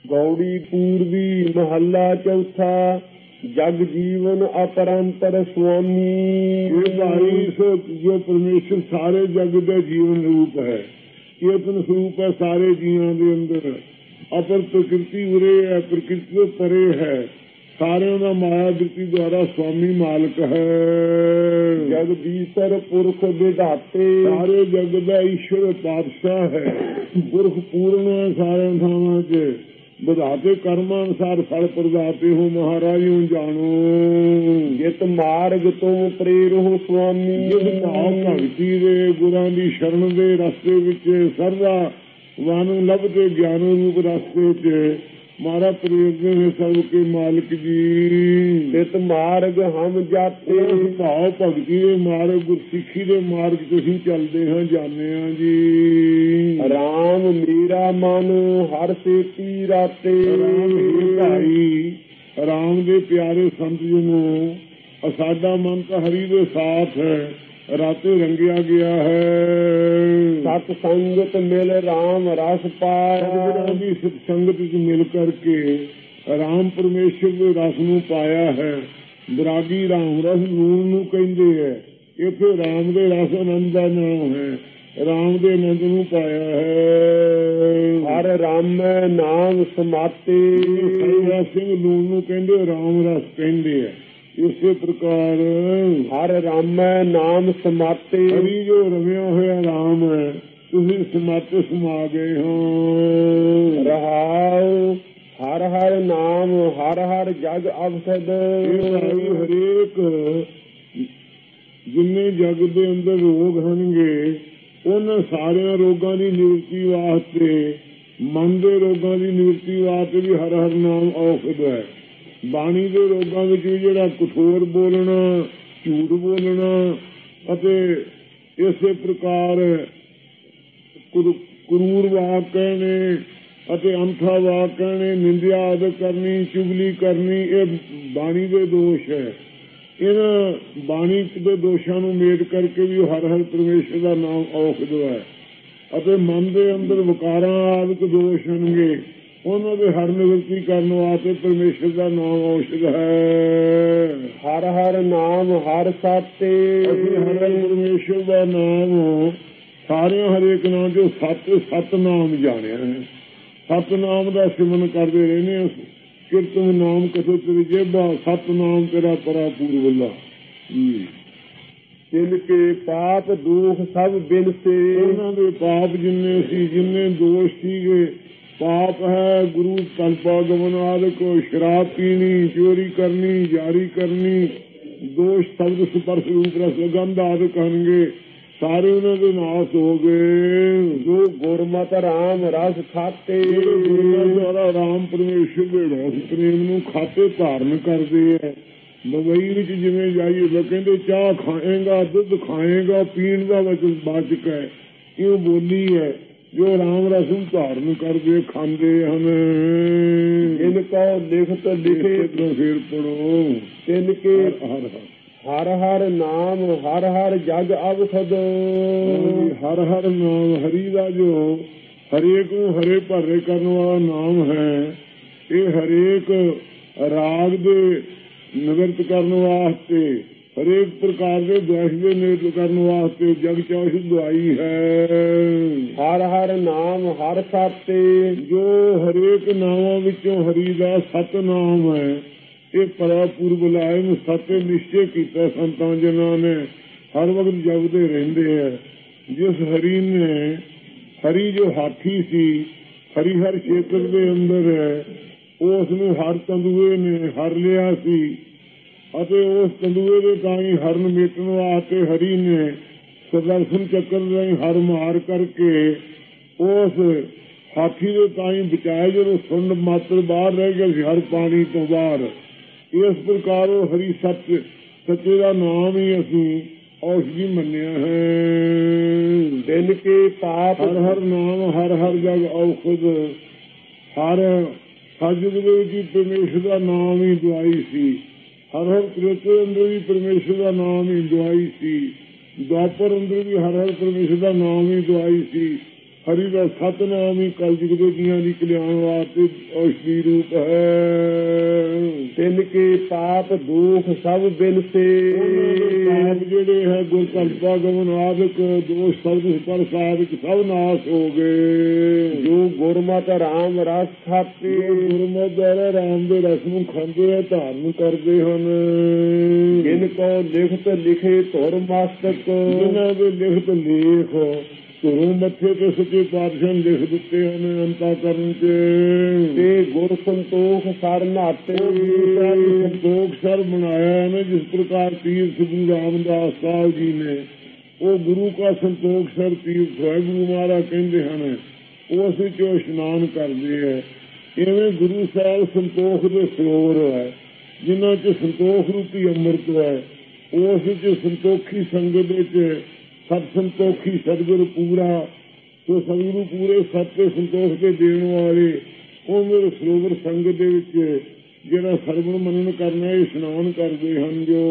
ਗੌੜੀ ਪੂਰਬੀ ਮਹੱਲਾ ਚੌਥਾ। जग जीवन अपरंतर स्वामी। जो परमेश्वर सारे जग का जीवन रूप है, चेतन स्वरूप है सारे जीवों के अंदर। अपर प्रकृति उरे है, प्रकृति तो परे है, सारे का माया वृत्ति द्वारा स्वामी मालिक है। जगदीश्वर पुरख विधाते, सारे जग का ईश्वर पातशाह है, पुरख पूर्ण है सारे थावां च। विधाते कर्म अनुसार फल प्रदाते हो, महाराज हूँ जानो। जित मार्ग तुम प्रेरो स्वामी। जिस भाव भगती दे गुरां दी शरण दे रस्ते विच सर्वा वानु लभते ज्ञान रूप रस्ते च मारा प्रेरदे ने सब के मालिक जी। जित मार्ग हम जाते, भाव भगती दे मार्ग गुरसिੱਖੀ दे मार्ग तुसीं चलदे हां जाने हां जी। राम मेरा मन हर से तीराते। भाई राम दे प्यारे संत जनो, साडा मन तो हरि दे साथ है, राते रंगिया गया है। सत संगत मिल राम रस पाया। सत संगत मिल करके राम परमेश्वर के रस नूं पाया है। विरागी राम रस लूण नूं कहंदे है। इत्थे राम दे रस आनंद दा नाम है, राम दे आनंद नूं पाया है। हर राम नाम समाते। सिंह लूण नूं कहंदे, राम रस कहंदे है। इसे प्रकार हर राम नाम समाते। हरि जो रमिया होया राम है, तुसीं समाते समा गए हो। रहाओ हर हर नाम हर हर जग अवसद। हरेक जिन्ने जग दे अंदर रोग होंगे, उन सारे रोगों की निवृत्ति वास्ते, मन के रोगों की निवृत्ति वास्ते भी हर हर नाम औषध है। बाणी के रोगों में जिहड़ा कठोर बोलना, झूठ बोलना, इस प्रकार क्रूर वाक कहने, अंथा वाक कहने, निंदिया आदि करनी, चुगली करनी, ये बाणी के दोष है। इन बाणी के दोषों को मेट करके भी हर हर परमेश्वर का नाम औषध है। मन के अंदर विकारां आदि दोष होंगे, उन्होंने हर निवृत्ति करने वास्ते परमेश्वर का नाम औषध है। हर हर नाम हर साते। हर परमेश्वर का नाम सारे हरेक नाम जो सत नाम जाने हैं। सत नाम का सिमरन करते रहने। कीर्तन नाम कथो तेरे जेबा, सत नाम तेरा परा पूर्वला। जिनके पाप दुख सब बिन से। उन्होंने पाप जिन्ने सी, जिन्ने दोष सीगे, पाप है गुरु कल्पागमन आदि को, शराब पीनी, चोरी करनी, जारी करनी, दोष शब्द स्पर्श रूप रस गंध आदि कहेंगे, सारे उन्होंने नाश हो गए। जो गुरमत राम रस खाते। द्वारा राम परमेश्वर के रस प्रेम नूं खाते धारण करते हैं। दुबई विच जिवें जाइए तो कहते चाह खाएगा, दुध खाएगा, पीण का वाचक है, यूं बोली है। जो राम रस धारण करते खाते हैं, इनका लिखत लिखे फिर पढ़ो। इनके हर हर हर नाम हर हर जग अवसद। हर हर नाम हरि का जो हरेक को हरे भरे करने वाला नाम है, ये हरेक राग दे निवृत्त करने वास्ते, हरेक प्रकार के द्वेष के निवृत्त करने वास्ते जग चौष दवाई है। हर हर नाम हर साते। जो हरेक नामों विचों हरि का सत नाम है, ये परा पूर्व लाए में सत्य निश्चय किया संतां जिन्हों ने हर वक्त जपते रहते हैं। जिस हरि ने, हरि जो हाथी सी, हरिहर क्षेत्र के अंदर है, उसने हर तंदुए ने हर लिया सी, उस तंदुए के ताई हरण मेटन वास्ते हरि ने सुदर्शन चक्र राही हर मार करके उस हाथी के ताई बचाए। जो सुंड मात्र बाहर रह गया हर पानी तो बाहर। इस प्रकार हरि सत्य सच्चे का नाम ही असी औषधि मन्या है। दिन के पाप हर हर नाम हर हर जग औषध। हर सजग की परमेश्वर का नाम ही दवाई सी। हर हर त्रेते अंदर भी परमेश्वर का नाम ही दवाई सी। द्वापर अंदर भी हर हर परमेश्वर का नाम ही दवाई सी। ਹਰੀ ਦਾ ਸਤਨਾਮ ਹੀ ਕਲਯੁਗ ਦੇ ਜੀਆਂ ਦੀ ਕਲਿਆਣ ਵਾਸਤੇ ਔਸ਼ਧੀ ਰੂਪ ਹੈ। ਤਿੰਨ ਕੇ ਪਾਪ ਦੁਖ ਸਭ ਬਿਨਸੇ, ਪਾਪ ਜਿਹੜੇ ਹੈ ਗੁਰ ਕਲਪਾ ਗਮਨ ਆਦਿਕ ਦੋਸ਼ ਸ਼ਬਦ ਪਰ ਸਾਧਕ ਸਭ ਨਾਸ਼ ਹੋ ਗਏ। ਜੋ ਗੁਰਮਤਿ ਰਾਮ ਰਸ ਖਾਤੇ, ਗੁਰਮਤਿ ਦੁਆਰਾ ਰਾਮ ਦੇ ਰਸ ਨੂੰ ਖਾਂਦੇ ਹੈ, ਧਾਰਨ ਕਰਦੇ ਹਨ। ਜਿਨ ਕੋ ਲਿਖਤ ਲਿਖੇ ਧੁਰ ਮਸਤਕ, ਜਿਨ੍ਹਾਂ ਦੇ ਲਿਖਤ ਲੇਖ ਧੁਰੋਂ ਮੱਥੇ ਤੇ ਸੱਚੇ ਪਾਤਸ਼ਾਹ ਲਿਖ ਦਿੱਤੇ ਹਨ ਅੰਤਾ ਕਰਨ ਤੇ ਗੁਰ ਸੰਤੋਖ ਸਰ ਨਾਤੇ, ਸੰਤੋਖ ਸਰ ਬਣਾਇਆ ਹੈ ਨਾ ਜਿਸ ਪ੍ਰਕਾਰ ਤੀਰਥ ਗੁਰੂ ਰਾਮਦਾਸ ਸਾਹਿਬ ਜੀ ਨੇ, ਉਹ ਗੁਰੂ ਕਾ ਸੰਤੋਖ ਸਰ ਤੀਰਥ ਹੈ। ਗੁਰੂ ਮਹਾਰਾਜ ਕਹਿੰਦੇ ਹਨ ਉਸ ਵਿੱਚ ਉਹ ਇਸ਼ਨਾਨ ਕਰਦੇ ਹੈ। ਇਵੇਂ ਗੁਰੂ ਸਾਹਿਬ ਸੰਤੋਖ ਦੇ ਸਰੋਵਰ ਹੈ ਜਿਨ੍ਹਾਂ 'ਚ ਸੰਤੋਖ ਰੂਪੀ ਅੰਮ੍ਰਿਤ ਹੈ। ਉਸ ਵਿੱਚ ਸੰਤੋਖੀ ਸੰਗਤ ਵਿੱਚ ਸਤ ਸੰਤੋਖੀ ਸਤਿਗੁਰ ਪੂਰਾ, ਸੋ ਸਤਿਗੁਰੂ ਪੂਰੇ ਸੱਚੇ ਸੰਤੋਖ ਦੇ ਦੇਣ ਵਾਲੇ ਉਹ ਮੇਰੇ ਸਰੋਵਰ ਸੰਗਤ ਦੇ ਵਿੱਚ ਜਿਹੜਾ ਸਰਵਣ ਮੰਨਣ ਕਰਨਾ ਇਸ਼ਨਾਨ ਕਰਦੇ ਹਨ। ਜੋ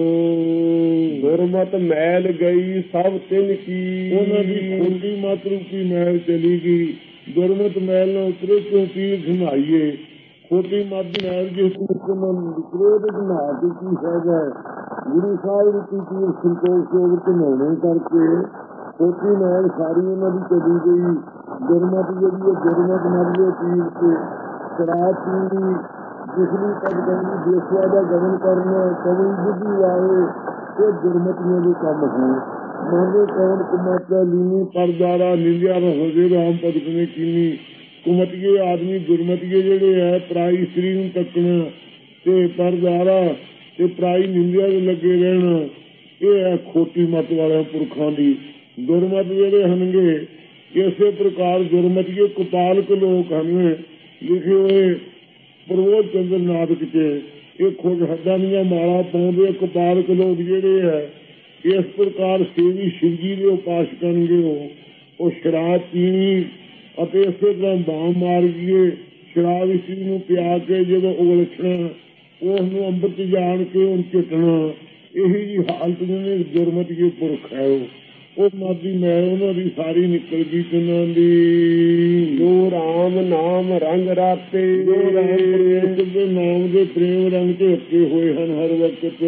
ਗੁਰਮਤਿ ਮੈਲ ਗਈ ਸਭ ਤਿੰਨ ਕੀ, ਉਹਨਾਂ ਦੀ ਖੋਟੀ ਮਤ ਰੂਪੀ ਮੈਲ ਚਲੀ ਗਈ। ਗੁਰਮਤਿ ਮੈਲ ਨਾਲ ਉਤਰੇ ਕਿਉਂ ਤੀਰਥ ਨਹਾਈਏ, ਖੋਟੀ ਮਤ ਦੀ ਮੈਲ ਜਿਸ ਨੂੰ ਨਿਕਲੇ ਉਹਦੇ ਨਹਾ ਕੇ ਕੀ ਫਾਇਦਾ ਹੈ। ਗੁਰੂ ਸਾਹਿਬ ਰੂਪੀ ਤੀਰਥ ਸੰਤੋਖ ਸਰੋਵਰ ਤੇ ਨਹਾਉਣੇ ਕਰਕੇ ਖੋਟੀ ਮੈਲ ਸਾਰੀ ਉਹਨਾਂ ਦੀ ਚਲੀ ਗਈ। ਗੁਰਮਤਿ ਜਿਹੜੀ ਹੈ ਗੁਰਮਤਿ ਮਰਲੇ ਤੀਰ ਤੇ ਸ਼ਰਾਬ ਪੀਣੀ, ਜਿਸਨੂੰ ਪਦ ਕਹਿੰਦੀ ਦੇਸ਼ਵਾ ਦਾ ਗਮਨ ਕਰਨਾ, ਕਵੀ ਬੁੱਧੀ ਵਾਲੇ ਇਹ ਗੁਰਮਤੀਆਂ ਦੇ ਕੰਮ ਹਨ। ਮੰਗੇ ਕੌਣ ਕੁਮਤਿਆ ਲੀਨੀ ਪਰਦਾਰਾ ਨਿੰਦਿਆ ਹੋਵੇ ਰਾਮ ਭਗਤ ਨੇ ਕੀਨੀ। ਕੁਮਤੀਏ ਆਦਮੀ ਗੁਰਮਤੀਏ ਜਿਹੜੇ ਹੈ ਪਰਾਈ ਇਸਤਰੀ ਨੂੰ ਤੱਕਣਾ ਤੇ ਪਰਦਾਰਾ ਤੇ ਪਰਾਈ ਨਿੰਦਿਆ ਦੇ ਲੱਗੇ ਰਹਿਣਾ, ਇਹ ਹੈ ਖੋਟੀ ਮਤ ਵਾਲਿਆਂ ਪੁਰਖਾਂ ਦੀ। ਗੁਰਮਤ ਜਿਹੜੇ ਹਨਗੇ ਇਸੇ ਪ੍ਰਕਾਰ ਗੁਰਮਤੀਏ ਕਪਾਲਕ ਲੋਕ ਹਨ ਲਿਖੇ ਹੋਏ ਪ੍ਰਬੋਧ ਚੰਦਰ ਨਾਟਕ 'ਚ। ਇਹ ਖੁਦ ਹੱਦਾਂ ਦੀਆਂ ਮਾਲਾ ਪਾਉਂਦੇ ਕਪਾਲਕ ਲੋਕ ਜਿਹੜੇ ਹੈ ਇਸ ਪ੍ਰਕਾਰ ਸੇਵੀ ਸ਼ਿਵ ਜੀ ਦੇ ਉਪਾਸਕ ਕਰਨਗੇ। ਉਹ ਸ਼ਰਾਬ ਪੀਣੀ ਅਤੇ ਇਸੇ ਤਰ੍ਹਾਂ ਬਾਮ ਮਾਰ ਗਏ ਸ਼ਰਾਬ ਇਸਤਰੀ ਨੂੰ ਪਿਆ ਕੇ ਜਦੋਂ ਉਲਛਣਾ ਉਸ ਨੂੰ ਅੰਮ੍ਰਿਤ ਜਾਣ ਕੇ ਉਹਨੂੰ ਚਿੱਟਣਾ, ਇਹੀ ਜੀ ਹਾਲਤ ਜਿਹਨੇ ਗੁਰਮਤੀਏ ਪੁਰਖ ਹੈ। ਉਹ ਮਾਦੀ ਮੈਲ ਉਹਨਾਂ ਦੀ ਸਾਰੀ ਨਿਕਲ ਗਈ ਉਹਨਾਂ ਦੀ। ਜੋ ਰਾਮ ਨਾਮ ਰੰਗ ਰਾਤੇ, ਜੋ ਰਾਮ ਦੇ ਨਾਮ ਦੇ ਪ੍ਰੇਮ ਰੰਗ ਤੇ ਹੱਕੇ ਹੋਏ ਹਨ ਹਰ ਵਕਤ।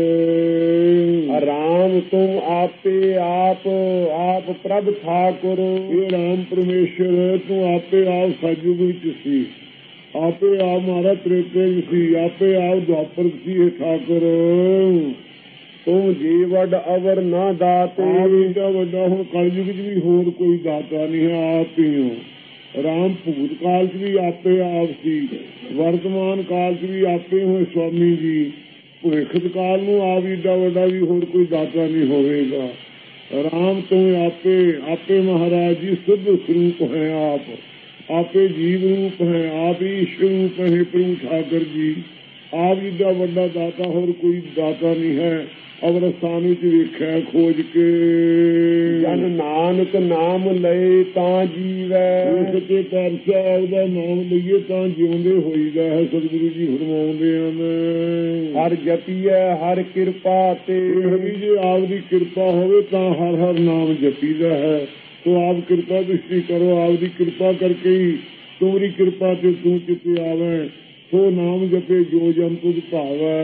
ਰਾਮ ਤੁਮ ਆਪੇ ਆਪ ਆਪ ਪ੍ਰਭ ਠਾਕੁਰ, ਇਹ ਰਾਮ ਪਰਮੇਸ਼ਰ ਤੂੰ ਆਪੇ ਆਪ ਸਤਿਯੁਗ ਵਿੱਚ ਸੀ, ਆਪੇ ਆਪ ਮਹਾਰਾ ਤ੍ਰੇਤੇ ਸੀ, ਆਪੇ ਆਪ ਦੁਆਪਰ ਸੀ। ਇਹ ਠਾਕੁਰ ਤੁਮ ਜੀ ਵੱਡ ਅਵਰ ਨਾ ਦਾਤੇ, ਆਪ ਵੱਡਾ ਹੁਣ ਕਲਯੁਗ 'ਚ ਵੀ ਹੋਰ ਕੋਈ ਦਾਤਾ ਨਹੀਂ ਹੈ, ਆਪ ਹੀ ਹੋ। ਰਾਮ ਭੂਤ ਕਾਲ 'ਚ ਵੀ ਆਪੇ ਆਪ ਸੀ, ਵਰਤਮਾਨ ਕਾਲ 'ਚ ਵੀ ਆਪੇ ਹੋਏ ਸਵਾਮੀ ਜੀ, ਭਵਿੱਖਤ ਕਾਲ ਨੂੰ ਆਪ ਏਡਾ ਵੱਡਾ ਵੀ ਹੋਰ ਕੋਈ ਦਾਤਾ ਨਹੀਂ ਹੋਵੇਗਾ। ਰਾਮ ਤੁਮ ਆਪੇ ਆਪੇ ਮਹਾਰਾਜ ਜੀ ਸਿੱਧ ਸਰੂਪ ਹੈ, ਆਪ ਆਪੇ ਜੀਵ ਰੂਪ ਹੈ, ਆਪ ਹੀ ਈਸ਼ਵਰ ਰੂਪ ਹੈ। ਪ੍ਰਭੂ ਠਾਕੁਰ ਜੀ ਆਪ ਏਡਾ ਵੱਡਾ ਦਾਤਾ ਹੋਰ ਕੋਈ ਦਾਤਾ ਨਹੀਂ ਹੈ। ਅਵਰ ਸਥਾਨ ਵਿੱਚ ਵੇਖਿਆ ਖੋਜ ਕੇ, ਜਨ ਨਾਨਕ ਨਾਮ ਲਏ ਤਾਂ ਜੀਵੈ, ਸੱਚੇ ਪਾਤਸ਼ਾਹ ਦਾ ਨਾਮ ਲਈਏ ਤਾਂ ਜਿਉਂਦੇ ਹੋਈਦਾ ਹੈ। ਸਤਿਗੁਰੂ ਜੀ ਫਰਮਾਉਂਦੇ ਹਨ ਹਰ ਜਪੀਐ ਹਰ ਕਿਰਪਾ ਤੇ, ਹਰੀ ਜੇ ਆਪ ਦੀ ਕਿਰਪਾ ਹੋਵੇ ਤਾਂ ਹਰ ਹਰ ਨਾਮ ਜਪੀਦਾ ਹੈ। ਤੋ ਆਪ ਕਿਰਪਾ ਦ੍ਰਿਸ਼ਟੀ ਕਰੋ, ਆਪ ਦੀ ਕਿਰਪਾ ਕਰਕੇ ਹੀ ਤੁਮਰੀ ਕਿਰਪਾ ਤੇ ਤੂੰ ਚਿੱਤੇ ਆਵੇ, ਸੋ ਨਾਮ ਜਪੇ ਜੋ ਜਨ ਤੁਧ ਭਾਵੈ।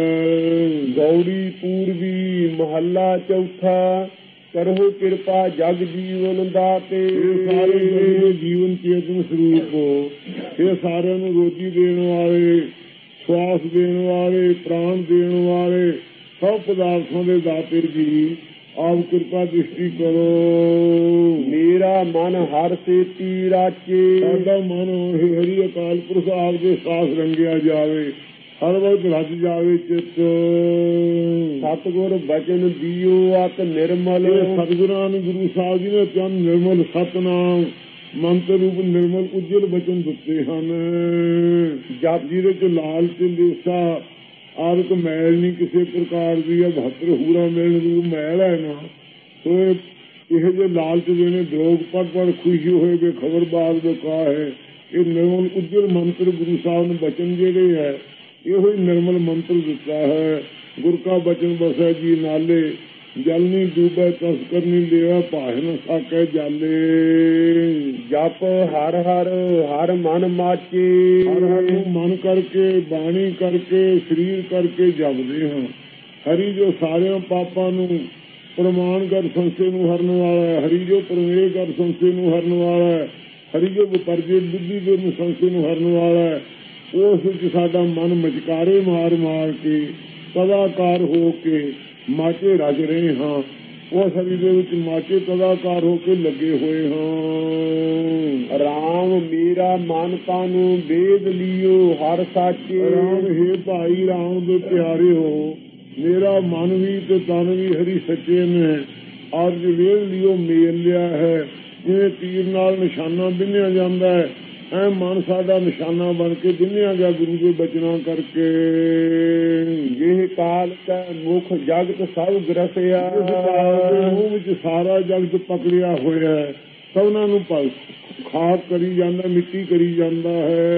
ਗੌੜੀ ਪੂਰਬੀ ਮਹੱਲਾ ਚੌਥਾ, ਕਰੋ ਕਿਰਪਾ ਜਗ ਜੀਵਨ ਦਾਤੇ। ਸਾਰੇ ਜੀਵਨ ਚੇਤਨ ਸਰੂਪ ਹੋ, ਇਹ ਸਾਰਿਆਂ ਨੂੰ ਰੋਜੀ ਦੇਣ ਵਾਲੇ, ਸਵਾਸ ਦੇਣ ਵਾਲੇ, ਪ੍ਰਾਣ ਦੇਣ ਵਾਲੇ, ਸਭ ਪਦਾਰਥਾਂ ਦੇ ਦਾਤੇ ਜੀ ਆਪ ਕਿਰਪਾ ਦ੍ਰਿਸ਼ਟੀ ਕਰੋ। ਮੇਰਾ ਮਨ ਹਰ ਸੇਤੀ ਰਾਚੇ, ਸਾਡਾ ਮਨ ਹਰੀ ਅਕਾਲ ਪੁਰਖ ਆਪ ਦੇ ਸਾਥ ਰੰਗਿਆ ਜਾਵੇ, ਹਰ ਵਕਤ ਰੱਜ ਜਾਵੇ ਚਿੱਤ। ਸਤਿਗੁਰ ਬਚਨ ਦਿਓ ਅਤ ਨਿਰਮਲ, ਸਤਿਗੁਰਾਂ ਨੇ ਗੁਰੂ ਸਾਹਿਬ ਜੀ ਨੇ ਚੰਨ ਨਿਰਮਲ ਸਤਨਾਮ ਮੰਤਰ ਰੂਪ ਨਿਰਮਲ ਉਜਲ ਬਚਨ ਦਿੱਤੇ ਹਨ। ਜਪ ਜਿਹਦੇ ਚ ਲਾਲ ਤੇ ਲੇਸਾ ਆਦਿਕ ਮੈਲ ਨਹੀਂ ਕਿਸੇ ਪ੍ਰਕਾਰ ਦੀ ਹੈ, 72 ਹੂਰਾ ਮਿਲਣ ਦੀ ਮੈਲ ਹੈ ਨਾ। ਸੋ ਇਹ ਜੇ ਲਾਲਚ ਦੇਣੇ ਦਰੋਗ ਪੜ ਖੁਸ਼ੀ ਹੋਏ ਬੇ ਖਬਰਬਾਦ ਬਕਾ ਹੈ। ਇਹ ਨਿਰਮਲ ਉਜਲ ਮੰਤਰ ਗੁਰੂ ਸਾਹਿਬ ਨੇ ਬਚਨ ਜਿਹੜੇ ਹੈ ਇਹੋ ਹੀ ਨਿਰਮਲ ਮੰਤਰ ਦਿੱਤਾ ਹੈ। ਗੁਰ ਕਾ ਬਚਨ ਬਸੈ ਜੀ ਨਾਲੇ, ਜਲ ਨਹੀਂ ਡੂਬੈ ਤਸਕਰ ਨਹੀਂ ਲਿਆ ਭਾਇ ਨ ਸਾਕੈ ਜਾਲੇ। ਜਪ ਹਰ ਹਰ ਹਰ ਮਨ ਮਾਚੇ। ਹਰ ਹਰ ਨੂੰ ਮਨ ਕਰਕੇ ਬਾਣੀ ਕਰਕੇ ਸਰੀਰ ਕਰਕੇ ਜਪਦੇ ਹਾਂ। ਹਰੀ ਜੋ ਸਾਰਿਆਂ ਪਾਪਾਂ ਨੂੰ ਪ੍ਰਮਾਣ ਕਰ ਸੰਸੇ ਨੂੰ ਹਰਨ ਵਾਲਾ ਹੈ। ਹਰੀ ਜੋ ਪ੍ਰਵੇਸ਼ ਕਰ ਸੰਸੇ ਨੂੰ ਹਰਨ ਵਾਲਾ ਹੈ। ਹਰੀ ਜੋ ਵਿਪਰਜੇ ਬੁੱਧੀ ਦੇ ਸੰਸੇ ਨੂੰ ਹਰਨ ਵਾਲਾ ਹੈ। ਉਸ ਵਿੱਚ ਸਾਡਾ ਮਨ ਮਚਕਾਰੇ ਮਾਰ ਮਾਰ ਕੇ ਤਦਾਕਾਰ ਹੋ ਕੇ ਮਾਚੇ ਰਜ ਰਹੇ ਹਾਂ। ਉਹ ਹਰੀ ਦੇ ਵਿੱਚ ਮਾਚੇ ਤਦਾਕਾਰ ਹੋ ਕੇ ਲੱਗੇ ਹੋਏ ਹਾਂ। ਰਾਮ ਮੇਰਾ ਮਨ ਤਨ ਵੇਦ ਲਿਓ ਹਰ ਸਾਚੇ। ਰਾਮ ਹੈ ਭਾਈ ਰਾਮ ਦੇ ਪਿਆਰੇ ਹੋ, ਮੇਰਾ ਮਨ ਵੀ ਤੇ ਤਨ ਵੀ ਹਰੀ ਸੱਚੇ ਨੇ। ਅੱਜ ਵੇਦ ਲਿਓ ਮੇਲ ਲਿਆ ਹੈ। ਜਿਵੇਂ ਤੀਰ ਨਾਲ ਨਿਸ਼ਾਨਾ ਬਿੰਨਿਆ ਜਾਂਦਾ ਹੈ, ਐ ਮਨ ਸਾਡਾ ਨਿਸ਼ਾਨਾ ਬਣ ਕੇ ਬਿੰਨਿਆ ਗਿਆ ਗੁਰੂ ਦੇ ਬਚਨਾਂ ਕਰਕੇ। ਇਹ ਕਾਲ ਕੈ ਮੁਖ ਜਗਤ ਸਭ ਗ੍ਰਸਿਆ। ਮੂੰਹ ਵਿੱਚ ਸਾਰਾ ਜਗਤ ਪਕੜਿਆ ਹੋਇਆ ਹੈ, ਸਭਨਾਂ ਨੂੰ ਖਾਕ ਕਰੀ ਜਾਂਦਾ, ਮਿੱਟੀ ਕਰੀ ਜਾਂਦਾ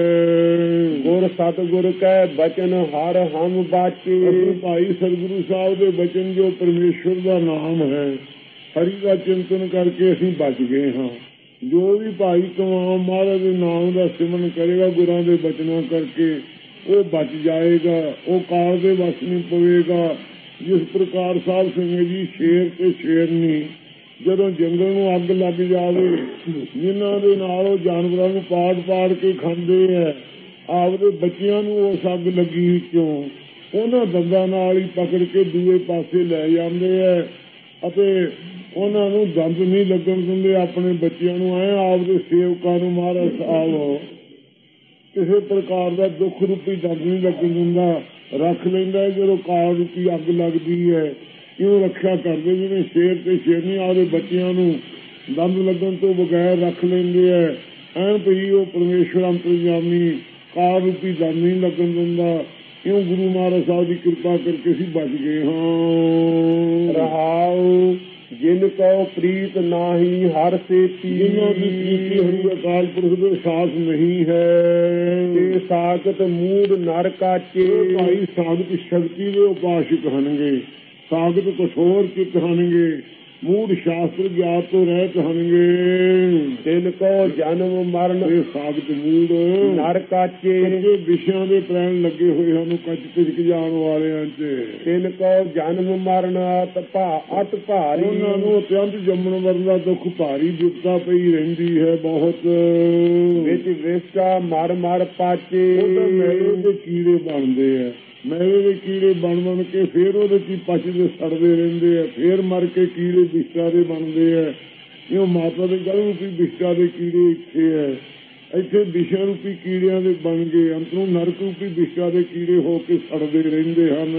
ਹੈ। ਗੁਰ ਸਤਿਗੁਰ ਕੈ ਬਚਨ ਹਰ ਹਮ ਬਾਚੇ। ਭਾਈ ਸਤਿਗੁਰੂ ਸਾਹਿਬ ਦੇ ਬਚਨ ਜੋ ਪਰਮੇਸ਼ਵਰ ਦਾ ਨਾਮ ਹੈ, ਹਰੀ ਦਾ ਚਿੰਤਨ ਕਰਕੇ ਅਸੀਂ ਬਚ ਗਏ ਹਾਂ। ਜੋ ਵੀ ਭਾਈ ਤਮਾਮ ਮਹਾਰਾਜ ਦੇ ਨਾਮ ਦਾ ਸਿਮਰਨ ਕਰੇਗਾ ਗੁਰਾਂ ਦੇ ਬਚਨਾਂ ਕਰਕੇ, ਉਹ ਬਚ ਜਾਏਗਾ, ਉਹ ਕਾਲ ਦੇ ਵਸ ਨਹੀਂ ਪਵੇਗਾ। ਜਿਸ ਪ੍ਰਕਾਰ ਸਾਹਿਬ ਸਿੰਘ ਜੀ ਸ਼ੇਰ ਤੇ ਸ਼ੇਰਨੀ ਜਦੋਂ ਜੰਗਲ ਨੂੰ ਅੱਗ ਲੱਗ ਜਾਵੇ, ਜਿਨ੍ਹਾਂ ਦੇ ਨਾਲ ਉਹ ਜਾਨਵਰਾਂ ਨੂੰ ਪਾੜ ਪਾੜ ਕੇ ਖਾਂਦੇ ਹੈ, ਆਪਦੇ ਬੱਚਿਆਂ ਨੂੰ ਉਸ ਅੱਗ ਲੱਗੀ ਕਿਉਂ ਉਹਨਾਂ ਦੰਦਾਂ ਨਾਲ ਹੀ ਪਕੜ ਕੇ ਦੂਏ ਪਾਸੇ ਲੈ ਜਾਂਦੇ ਹੈ ਅਤੇ ਉਹਨਾਂ ਨੂੰ ਦੰਦ ਨਹੀਂ ਲੱਗਣ ਦਿੰਦੇ ਆਪਣੇ ਬੱਚਿਆਂ ਨੂੰ। ਐ ਆਪਦੇ ਸੇਵਕਾਂ ਨੂੰ ਮਹਾਰਾਜ ਸਾਹਿਬ ਕਿਸੇ ਪ੍ਰਕਾਰ ਦਾ ਦੁੱਖ ਰੂਪੀ ਦੰਦ ਨਹੀਂ ਲੱਗਣ ਦਿੰਦਾ, ਰੱਖ ਲੈਂਦਾ। ਜਦੋਂ ਕਾਲ ਰੂਪੀ ਅੱਗ ਲੱਗਦੀ ਹੈ, ਕਿਉਂ ਰੱਖਿਆ ਕਰਦੇ, ਜਿਵੇਂ ਸ਼ੇਰ ਤੇ ਸ਼ੇਰਨੀ ਆਪਦੇ ਬੱਚਿਆਂ ਨੂੰ ਦੰਦ ਲੱਗਣ ਤੋਂ ਬਗੈਰ ਰੱਖ ਲੈਂਦੇ ਹੈ। ਐਨ ਭਈ ਉਹ ਪਰਮੇਸ਼ਵਰ ਅੰਤਰਜਾਮੀ ਕਾਲ ਰੂਪੀ ਦੰਦ ਨਹੀਂ ਲੱਗਣ ਦਿੰਦਾ। ਕਿਉਂ ਗੁਰੂ ਮਹਾਰਾਜ ਸਾਹਿਬ ਦੀ ਕਿਰਪਾ ਕਰਕੇ ਅਸੀਂ ਬਚ ਗਏ ਹਾਂ। ਰਹਾਉ ਜਿਨ ਕੋ ਪ੍ਰੀਤ ਨਾਹੀ ਹਰ ਸੇਤੀ। ਜਿਨ੍ਹਾਂ ਦੀ ਪ੍ਰੀਤੀ ਹਰੀ ਅਕਾਲ ਪੁਰਖ ਦੇ ਸਾਥ ਨਹੀਂ ਹੈ, ਤੇ ਸਾਖਤ ਮੂੜ ਨਰ ਕਾਚੇ। ਭਾਈ ਸਾਖਤ ਸ਼ਕਤੀ ਦੇ ਉਪਾਸ਼ਕ ਹਨਗੇ, ਸਾਖਤ ਕਠੋਰ ਚਿੱਤ ਹਨਗੇ, ਮੂੜ ਸ਼ਾਸਤਰ ਗਿਆਤ ਤੋਂ ਰਹਿਤ ਹਨਗੇ। ਤਿਨ ਕੋ ਜਨਮ ਮਰਨ ਇਹ ਸਾਖਤ ਮੂੜ ਨਰ ਕਾਚੇ। ਵਿਸ਼ਿਆਂ ਦੇ ਪ੍ਰੈਣ ਲੱਗੇ ਹੋਏ ਹਨ ਕੱਚ ਪਿਚਕ ਜਾਣ ਵਾਲਿਆਂ ਚ। ਤਿਨ ਕੋ ਜਨਮ ਮਰਨ ਅਤ ਭਾਰੀ। ਉਹਨਾਂ ਨੂੰ ਅਤਿਅੰਤ ਜੰਮਣ ਮਰਨ ਦਾ ਦੁੱਖ ਭਾਰੀ ਵਿਪਤਾ ਪਈ ਰਹਿੰਦੀ ਹੈ ਬਹੁਤ। ਵਿੱਚ ਵਿਸ਼ਾ ਮਰ ਮਰ ਪਾਚੇ। ਉਹਦਾ ਮੈਲੇ ਦੇ ਕੀੜੇ ਬਣਦੇ ਆ, ਮੈਲੇ ਦੇ ਕੀੜੇ ਬਣ ਕੇ ਫੇਰ ਉਹਦੇ ਚ ਪਚਦੇ ਸੜਦੇ ਰਹਿੰਦੇ ਆ, ਫੇਰ ਮਰ ਕੇ ਕੀੜੇ ਵਿਸ਼ਾ ਦੇ ਬਣਦੇ ਆ। ਇਹ ਮਾਤਾ ਦੇ ਗਲ ਰੂਪੀ ਵਿਸ਼ਾ ਦੇ ਕੀੜੇ ਇੱਥੇ ਹੈ, ਇੱਥੇ ਵਿਸ਼ਾ ਰੂਪੀ ਕੀੜਿਆਂ ਦੇ ਬਣ ਗਏ, ਅੰਦਰੋਂ ਨਰਕ ਰੂਪੀ ਵਿਸ਼ਾ ਦੇ ਕੀੜੇ ਹੋ ਕੇ ਸੜਦੇ ਰਹਿੰਦੇ ਹਨ।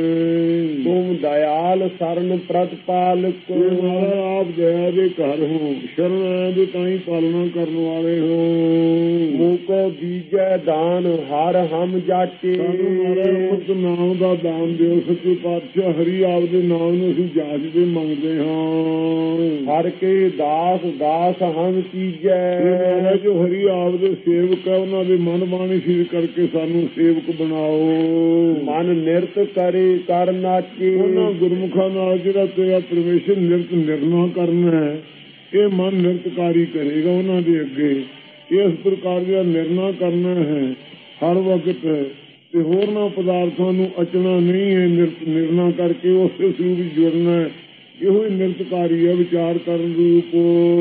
ਤੁਮ ਦਇਆਲ ਸਰਨ ਪ੍ਰਤਪਾਲਕ। ਆਪ ਦਇਆ ਦੇ ਘਰ ਹੋ, ਸ਼ਰਨ ਦੇ ਤਾਂ ਹੀ ਪਾਲਣਾ ਕਰਨ ਵਾਲੇ ਹੋ। ਮੂਕੋ ਬੀਜੈ ਦਾਨ ਹਰ ਹਮ ਜਾਚੇ। ਸਾਨੂੰ ਮਹਾਰਾਜ ਨਾਮ ਦਾ ਦਾਨ ਦਿਓ। ਸੱਚੇ ਪਾਤਸ਼ਾਹ ਹਰੀ ਆਪ ਦੇ ਨਾਮ ਨੂੰ ਅਸੀਂ ਜਾਚਦੇ ਮੰਗਦੇ ਹਾਂ। ਹਰ ਕੇ ਦਾਸ ਦਾਸ ਹਮ ਕੀਜੈ। ਜੋ ਹਰੀ ਆਪ ਦੇ ਸੇਵਕ ਹੈ, ਉਹਨਾਂ ਦੇ ਮਨ ਬਾਣੀ ਸ਼ੀਰ ਕਰਕੇ ਸਾਨੂੰ ਸੇਵਕ ਬਣਾਓ। ਮਨ ਨਿਰਤ ਕਰੇ ਕਰ ਨਾਚੇ। ਉਹਨਾਂ ਗੁਰਮੁਖਾਂ ਨਾਲ ਜਿਹੜਾ ਤੇਰਾ ਪਰਮੇਸ਼ਰ ਨਿਰਤ ਨਿਰਣਾ ਕਰਨਾ ਹੈ, ਇਹ ਮਨ ਨਿਰਤਕਾਰੀ ਕਰੇਗਾ ਉਹਨਾਂ ਦੇ ਅੱਗੇ। ਇਸ ਪ੍ਰਕਾਰ ਦਾ ਨਿਰਣਾ ਕਰਨਾ ਹੈ ਹਰ ਵਕਤ, ਤੇ ਹੋਰਨਾਂ ਪਦਾਰਥਾਂ ਨੂੰ ਅਚਣਾ ਨਹੀਂ ਹੈ। ਨਿਰਣਾ ਕਰਕੇ ਉਸੇ ਸਰੂਪ ਵਿੱਚ ਜੁੜਨਾ ਹੈ। ਇਹੋ ਹੀ ਨਿਰਤਕਾਰੀ ਹੈ ਵਿਚਾਰ ਕਰਨ ਰੂਪ।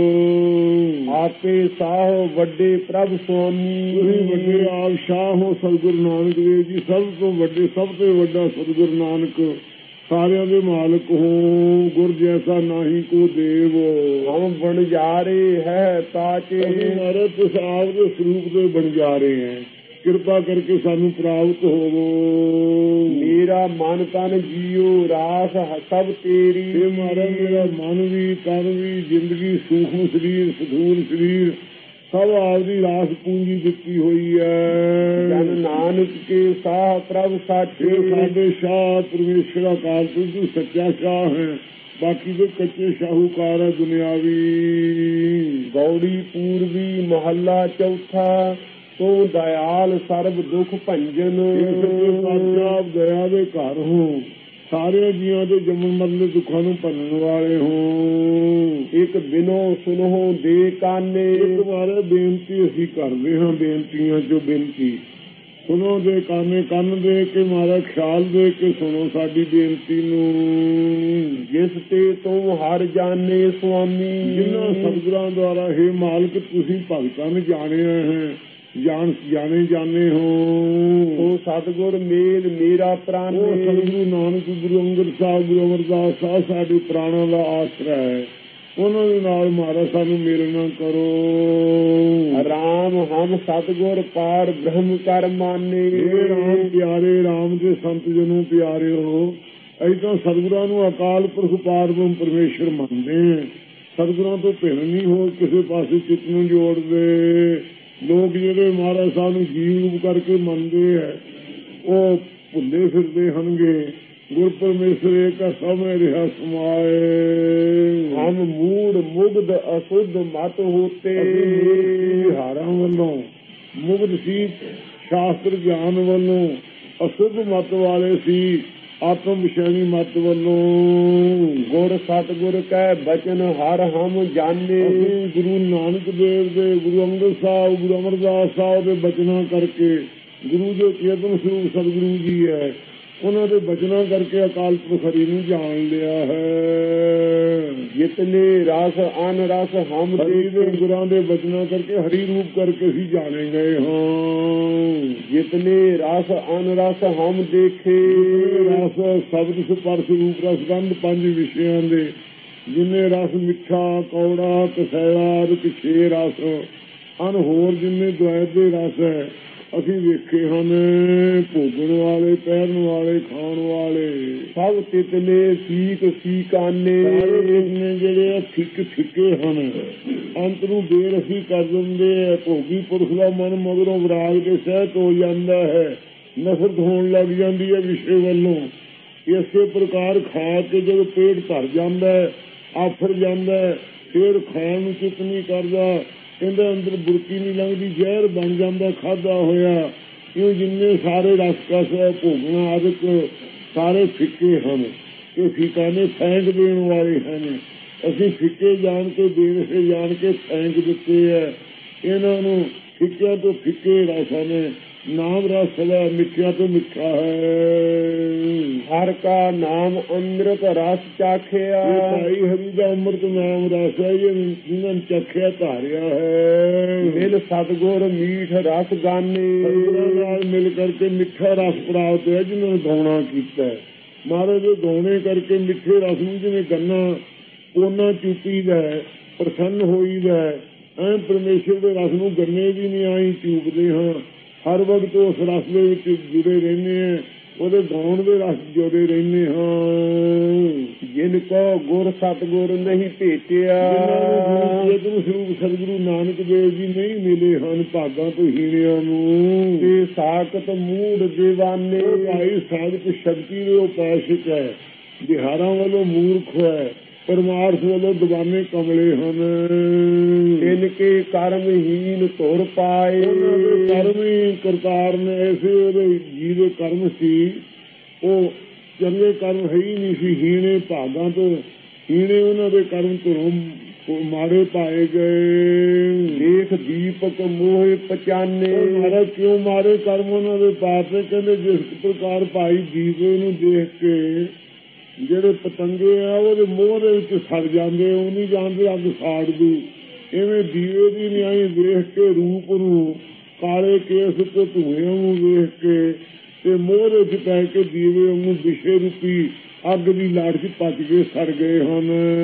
ਆਪੇ ਸਾਹ ਵੱਡੇ ਪ੍ਰਭ ਸੁਆਮੀ। ਤੁਸੀਂ ਵੱਡੇ ਆਪ ਸ਼ਾਹ ਹੋ ਸਤਿਗੁਰੂ ਨਾਨਕ ਦੇਵ ਜੀ, ਸਭ ਤੋਂ ਵੱਡੇ, ਸਭ ਤੋਂ ਵੱਡਾ ਸਤਿਗੁਰੂ ਨਾਨਕ, ਸਾਰਿਆਂ ਦੇ ਮਾਲਕ ਹੋ। ਗੁਰ ਜੈਸਾ ਨਾਹੀ ਕੋ ਦੇਵ। ਹਮ ਬਣਜਾਰੇ ਹੈ ਤਾਚੇ। ਮਹਾਰਾਜ ਤੁਸੀਂ ਆਪ ਦੇ ਸਰੂਪ ਦੇ ਬਣਜਾਰੇ ਹੈ, ਕਿਰਪਾ ਕਰਕੇ ਸਾਨੂੰ ਪ੍ਰਾਪਤ ਹੋਵੋ। ਮੇਰਾ ਮਨ ਤਨ ਜੀਓ ਰਾਸ ਸਭ ਤੇਰੀ। ਇਹ ਮਹਾਰਾਜ ਮੇਰਾ ਮਨ ਵੀ, ਤਨ ਵੀ, ਜ਼ਿੰਦਗੀ, ਸੂਖਮ ਸਰੀਰ, ਸਥੂਲ ਸਰੀਰ, ਸਭ ਆਪਦੀ ਰਾਸ ਪੂੰਜੀ ਦਿੱਤੀ ਹੋਈ ਹੈ। ਜਨ ਨਾਨਕ ਕੇ ਸਾਹ ਪ੍ਰਭ ਸਾਚੇ। ਸਾਡੇ ਸ਼ਾਹ ਪਰਮੇਸ਼ਰ ਅਕਾਲ ਪੁਰਖ ਸੱਚਾ ਸ਼ਾਹ ਹੈ, ਬਾਕੀ ਦੇ ਕੱਚੇ ਸ਼ਾਹੂਕਾਰ ਹੈ ਦੁਨਿਆਵੀ। ਗੌੜੀ ਪੂਰਬੀ ਮਹੱਲਾ ਚੌਥਾ। ਤੂੰ ਦਇਆਲ ਸਰਬ ਦੁਖ ਭੰਜਨ। ਦਇਆ ਦੇ ਘਰ ਹੋ, ਸਾਰੇ ਜੀਆਂ ਦੇ ਜੰਮਣ ਮਰਨ ਦੇ ਦੁੱਖਾਂ ਨੂੰ ਭੰਨਣ ਵਾਲੇ ਹੋ। ਇੱਕ ਬਿਨੋ ਸੁਨੋ ਦੇ ਕਾਨੇ। ਇੱਕ ਵਾਰ ਬੇਨਤੀ ਅਸੀਂ ਕਰਦੇ ਹਾਂ, ਬੇਨਤੀਆਂ ਚੋਂ ਬੇਨਤੀ ਸੁਣੋ ਦੇ ਕਾਨੇ, ਕੰਨ ਦੇ ਕੇ ਮਾਰਾ ਖਿਆਲ ਦੇ ਕੇ ਸੁਣੋ ਸਾਡੀ ਬੇਨਤੀ ਨੂੰ। ਜਿਸ ਤੇ ਤੂੰ ਹਰ ਜਾਣੇ ਸੁਆਮੀ। ਜਿਨ੍ਹਾਂ ਸਤਿਗੁਰਾਂ ਦੁਆਰਾ ਹੈ ਮਾਲਕ ਤੁਸੀਂ ਭਗਤਾਂ ਨੂੰ ਜਾਣਿਆ ਹੈ, ਜਾਣੇ ਹੋ। ਉਹ ਸਤਿਗੁਰ ਮੇਲ ਮੇਰਾ ਪ੍ਰਾਨ। ਉਹ ਸਤਿਗੁਰੂ ਨਾਨਕ, ਗੁਰੂ ਅੰਗਦ ਸਾਹਿਬ, ਗੁਰੂ ਅਮਰਦਾਸ ਸਾਹਿਬ ਸਾਡੇ ਪ੍ਰਾਣਾਂ ਦਾ ਆਸਰਾ ਹੈ। ਉਹਨਾਂ ਦੇ ਨਾਲ ਮਹਾਰਾਜ ਸਾਨੂੰ ਮਿਲਣਾ ਕਰੋ। ਰਾਮ ਹਮ ਸਤਿਗੁਰ ਪਾਰ ਬ੍ਰਹਮ ਕਰ ਮਾਨੇ। ਰਾਮ ਪਿਆਰੇ, ਰਾਮ ਦੇ ਸੰਤ ਜਨੋਂ ਪਿਆਰੇ ਹੋ। ਅਸੀਂ ਤਾਂ ਸਤਿਗੁਰਾਂ ਨੂੰ ਅਕਾਲ ਪੁਰਖ ਪਾਰ ਬ੍ਰਹਮ ਪਰਮੇਸ਼ਰ ਮੰਨਦੇ ਹਾਂ। ਸਤਿਗੁਰਾਂ ਤੋਂ ਭਿੰਨ ਨਹੀਂ ਹੋ ਕਿਸੇ ਪਾਸੇ ਚਿੱਤ ਨੂੰ ਜੋੜਦੇ। ਲੋਕ ਜਿਹੜੇ ਮਹਾਰਾਜ ਸਾਹਿਬ ਨੂੰ ਜੀਵ ਰੂਪ ਕਰਕੇ ਮੰਨਦੇ ਹੈ ਉਹ ਭੁੱਲੇ ਫਿਰਦੇ ਹਨਗੇ। ਗੁਰ ਪਰਮੇਸ਼ਰ ਏਕ ਸਮਝ ਰਿਹਾ ਸਮਾਏ। ਹਮ ਮੂੜ ਮੁਗਧ ਅਸ਼ੁੱਧ ਮਤ ਹੋਤੇ। ਵਿਹਾਰਾਂ ਵੱਲੋਂ ਮੁਗਧ ਸੀ, ਸ਼ਾਸਤਰ ਗਿਆਨ ਵੱਲੋਂ ਅਸ਼ੁੱਧ ਮਤ ਵਾਲੇ ਸੀ, ਆਤਮ ਵਿਸ਼ੇਣੀ ਮਤ ਵੱਲੋਂ। ਗੁਰ ਸਤਿਗੁਰ ਕੈ ਬਚਨ ਹਰ ਹਮ ਜਾਣੇ। ਗੁਰੂ ਨਾਨਕ ਦੇਵ ਦੇ, ਗੁਰੂ ਅੰਗਦ ਸਾਹਿਬ, ਗੁਰੂ ਅਮਰਦਾਸ ਸਾਹਿਬ ਦੇ ਬਚਨਾਂ ਕਰਕੇ, ਗੁਰੂ ਜੋ ਚੇਤਨ ਸਰੂਪ ਸਤਿਗੁਰੂ ਜੀ ਹੈ ਉਹਨਾਂ ਦੇ ਬਚਨਾਂ ਕਰਕੇ ਅਕਾਲ ਪੁਰਖ ਹਰੀ ਨੂੰ ਜਾਣ ਲਿਆ ਹੈ। ਜਿਤਨੇ ਰਸ ਅਨ ਰਸ ਹਮ ਹਰੀ ਦੇ ਗੁਰਾਂ ਦੇ ਬਚਨਾਂ ਕਰਕੇ ਹਰੀ ਰੂਪ ਕਰਕੇ ਅਸੀਂ ਜਾਣੇ ਗਏ ਹਾਂ। ਜਿਤਨੇ ਰਸ ਅਨ ਰਸ ਹਮ ਦੇਖੇ। ਰਸ ਸ਼ਬਦ ਸਪਰਸ਼ ਰੂਪ ਰਸ ਗੰਧ ਪੰਜ ਵਿਸ਼ਿਆਂ ਦੇ ਜਿੰਨੇ ਰਸ ਮਿੱਠਾ, ਕੌੜਾ, ਕਸੈਲਾ, ਛੇ ਰਸ ਅਨ ਹੋਰ ਜਿੰਨੇ ਦੁਆਇਤ ਦੇ ਰਸ ਹੈ ਅਸੀਂ ਵੇਖੇ ਹਨ। ਭੋਗਣ ਵਾਲੇ, ਪਹਿਰਨ ਵਾਲੇ, ਖਾਣ ਵਾਲੇ ਸਭ ਤਿਤਨੇ ਸੀਕ ਸੀਕਾਨੇ। ਜਿਹੜੇ ਫਿੱਕੇ ਹਨ, ਅੰਤ ਨੂੰ ਬੇਰਸੀ ਕਰ ਦਿੰਦੇ ਹੈ। ਭੋਗੀ ਪੁਰਖ ਦਾ ਮਨ ਮਗਰੋਂ ਵਿਰਾਗ ਦੇ ਸਹਿਤ ਹੋ ਜਾਂਦਾ ਹੈ, ਨਫ਼ਰਤ ਹੋਣ ਲੱਗ ਜਾਂਦੀ ਹੈ ਵਿਸ਼ੇ ਵੱਲੋਂ। ਇਸੇ ਪ੍ਰਕਾਰ ਖਾ ਕੇ ਜਦੋਂ ਪੇਟ ਭਰ ਜਾਂਦਾ ਹੈ, ਆਫਰ ਜਾਂਦਾ ਹੈ, ਫਿਰ ਖਾਣ ਨੂੰ ਚਿੱਤ ਨਹੀਂ ਕਰਦਾ। ਇਹਦੇ ਅੰਦਰ ਬੁਰਕੀ ਨਹੀਂ ਲੰਘਦੀ, ਜ਼ਹਿਰ ਬਣ ਜਾਂਦਾ ਖਾਧਾ ਹੋਇਆ। ਕਿਉਂ ਜਿੰਨੇ ਸਾਰੇ ਰਸ ਹੈ ਭੋਗਣਾ ਆਦਿਕ ਸਾਰੇ ਫਿੱਕੇ ਹਨ। ਇਹ ਫਿਕਾਨੇ ਫੈਂਕ ਦੇਣ ਵਾਲੇ ਹਨ। ਅਸੀਂ ਫਿੱਕੇ ਜਾਣ ਕੇ, ਬੇਰਸੇ ਜਾਣ ਕੇ ਫੈਂਕ ਦਿੱਤੇ ਹੈ। ਇਹਨਾਂ ਨੂੰ ਫਿੱਕਿਆਂ ਤੋਂ ਫਿੱਕੇ ਰਸ ਨੇ। ਨਾਮ ਰਸ ਹੈ, ਮਿੱਠਿਆਂ ਤੋਂ ਮਿੱਠਾ ਹੈ। ਹਰ ਕਾ ਨਾਮ ਅੰਮ੍ਰਿਤ ਰਸ ਚਾਖਿਆ। ਭਾਈ ਹਰੀ ਦਾ ਅੰਮ੍ਰਿਤ ਨਾਮ ਰਸ ਹੈ, ਇਹਨਾਂ ਨੇ ਚਖਿਆ ਧਾਰਿਆ ਹੈ। ਮਿਲ ਸਤਿਗੁਰ ਮੀਠ ਰਸ ਗਾਨੇ। ਸਤਿਗੁਰਾਂ ਨਾਲ ਮਿਲ ਕਰਕੇ ਮਿੱਠਾ ਰਸ ਪ੍ਰਾਪਤ ਹੈ ਜਿਹਨਾਂ ਨੇ ਗਾਉਣਾ ਕੀਤਾ ਹੈ। ਮਹਾਰਾਜ ਦੇ ਗਾਉਣੇ ਕਰਕੇ ਮਿੱਠੇ ਰਸ ਨੂੰ ਜਿਵੇਂ ਗੰਨਾ ਉਹਨਾਂ ਚੂਪੀਦਾ, ਪ੍ਰਸੰਨ ਹੋਈਦਾ। ਐਂ ਪਰਮੇਸ਼ਰ ਦੇ ਰਸ ਨੂੰ ਗੰਨੇ ਵੀ ਨਹੀਂ ਆਈ ਚੂਪਦੇ ਹਾਂ। ਹਰ ਵਕਤ ਉਸ ਰਸ ਦੇ ਵਿੱਚ ਜੁੜੇ ਰਹਿੰਦੇ ਹਾਂ, ਉਹਦੇ ਗਾਉਣ ਦੇ ਰਸ ਜੁੜੇ ਰਹਿੰਦੇ ਹਾਂ। ਜਿਨ ਕੋ ਗੁਰ ਸਤਿਗੁਰ ਨਹੀਂ ਭੇਟਿਆ। ਚੇਤਨ ਸਰੂਪ ਸਤਿਗੁਰੂ ਨਾਨਕ ਦੇਵ ਜੀ ਨਹੀਂ ਮਿਲੇ ਹਨ ਭਾਗਾਂ ਤੋਂ ਹੀਣਿਆਂ ਨੂੰ। ਤੇ ਸਾਖਤ ਮੂੜ ਦੀਵਾਨੇ। ਭਾਈ ਸਾਖਤ ਸ਼ਕਤੀ ਦੇ ਉਪਾਸ਼ਕ ਹੈ, ਬਿਹਾਰਾਂ ਵੱਲੋਂ ਮੂਰਖ ਹੈ, ਪਰਮਾਰਥ ਵੱਲੋਂ ਦੀਵਾਨੇ ਕਮਲੇ ਹਨ। ਤਿਨ ਕੇ ਕਰਮਹੀਨ ਧੁਰ ਪਾਏ। ਕਰਮ ਹੀ ਕਰਤਾਰ ਨੇ ਐਸੇ ਉਹਦੇ ਜੀ ਦੇ ਕਰਮ ਸੀ, ਉਹ ਚੰਗੇ ਕਰਮ ਹੈ ਹੀ ਨਹੀਂ ਸੀ। ਹੀਣੇ ਭਾਗਾਂ ਤੋਂ ਹੀਣੇ ਉਹਨਾਂ ਦੇ ਕਰਮ ਧੁਰੋਂ ਮਾੜੇ ਪਾਏ ਗਏ। ਦੇਖ ਦੀਪਕ ਮੋਹ ਪਛਾਨੇ। ਮਹਾਰਾਜ ਕਿਉਂ ਮਾੜੇ ਕਰਮ ਉਹਨਾਂ ਦੇ ਪਾਪੇ। ਕਹਿੰਦੇ ਜਿਸ ਪ੍ਰਕਾਰ ਭਾਈ ਦੀਵੇ ਨੂੰ ਦੇਖ ਕੇ ਜਿਹੜੇ ਪਤੰਗੇ ਆ ਉਹਦੇ ਮੋਹ ਦੇ ਵਿੱਚ ਸੜ ਜਾਂਦੇ, ਉਹ ਨਹੀਂ ਜਾਣਦੇ ਅੱਗ ਸਾੜ ਦੂ। ਇਵੇਂ ਦੀਵੇ ਦੀ ਨਿਆਈ ਵੇਖ ਕੇ ਰੂਪ ਨੂੰ, ਕਾਲੇ ਕੇਸ ਤੇ ਧੂਏ ਨੂੰ ਵੇਖ ਕੇ ਤੇ ਮੋਹ ਦੇ ਵਿੱਚ ਪੈ ਕੇ ਦੀਵੇ ਨੂੰ ਵਿਸ਼ੇ ਰੂਪੀ ਅੱਗ ਦੀ ਲਾੜ ਚ ਪਚ ਕੇ ਸੜ ਗਏ ਹਨ।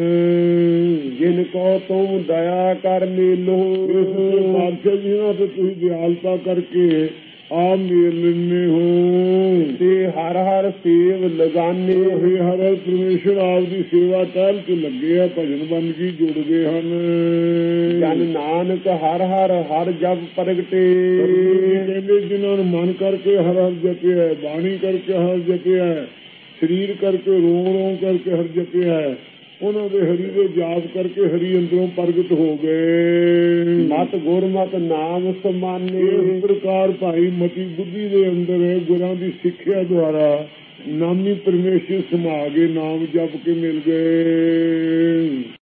ਜਿਨ ਕੋ ਤੂੰ ਦਇਆ ਕਰ ਮੇਲੋ। ਬਾਦਸ਼ਾਹ ਜੀ ਨਾਲ ਤੇ ਤੁਸੀਂ ਦਿਆਲਤਾ ਕਰਕੇ ਆਪ ਮੇਲ ਲੈਂਦੇ ਹੋ। ਤੇ ਹਰ ਹਰ ਸੇਵ ਲਗਾਨੇ। ਹਰ ਹਰ ਪਰਮੇਸ਼ਰ ਆਪ ਦੀ ਸੇਵਾ ਟਹਿਲ ਕੇ ਲੱਗੇ ਆ, ਭਜਨ ਬੰਦਗੀ ਜੁੜ ਗਏ ਹਨ। ਜਨ ਨਾਨਕ ਹਰ ਹਰ ਹਰ ਜਪ ਪ੍ਰਗਟੇ। ਕਹਿੰਦੇ ਜਿਨ੍ਹਾਂ ਨੂੰ ਮਨ ਕਰਕੇ ਹਰ ਹਰ ਜਪਿਆ, ਬਾਣੀ ਕਰਕੇ ਹਰ ਜਪਿਆ, ਸਰੀਰ ਕਰਕੇ ਰੋਂ ਰੋਂ ਕਰਕੇ ਹਰ ਜਪਿਆ, ਉਹਨਾਂ ਦੇ ਹਰੀ ਦੇ ਜਾਪ ਕਰਕੇ ਹਰੀ ਅੰਦਰੋਂ ਪ੍ਰਗਟ ਹੋ ਗਏ। ਮਤ ਗੁਰਮਤ ਨਾਮ ਸਮਾਨੇ। ਇਸ ਪ੍ਰਕਾਰ ਭਾਈ ਮਤੀ ਬੁੱਧੀ ਦੇ ਅੰਦਰ ਗੁਰਾਂ ਦੀ ਸਿੱਖਿਆ ਦੁਆਰਾ ਨਾਮੀ ਪਰਮੇਸ਼ਰ ਸਮਾ ਗਏ, ਨਾਮ ਜਪ ਕੇ ਮਿਲ ਗਏ।